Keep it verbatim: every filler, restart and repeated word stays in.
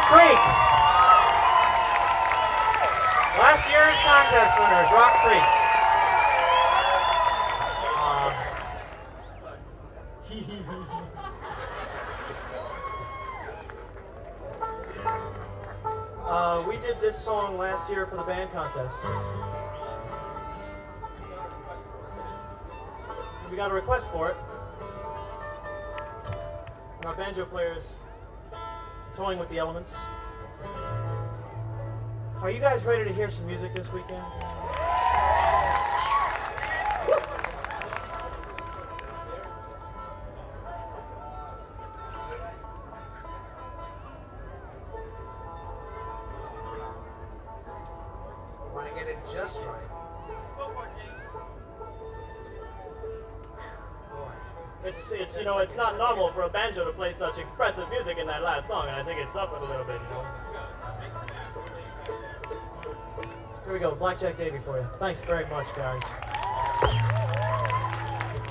Creek. Last year's contest winners, Rock Creek. Uh, uh, we did this song last year for the band contest. We got a request for it. And our banjo players toying with the elements. Are you guys ready to hear some music this weekend? Want to get it just right. It's, it's, you know, it's not normal for a banjo to play such expressive music in that last song, and I think it suffered a little bit, you know. Here we go, Blackjack Davy for you. Thanks very much, guys.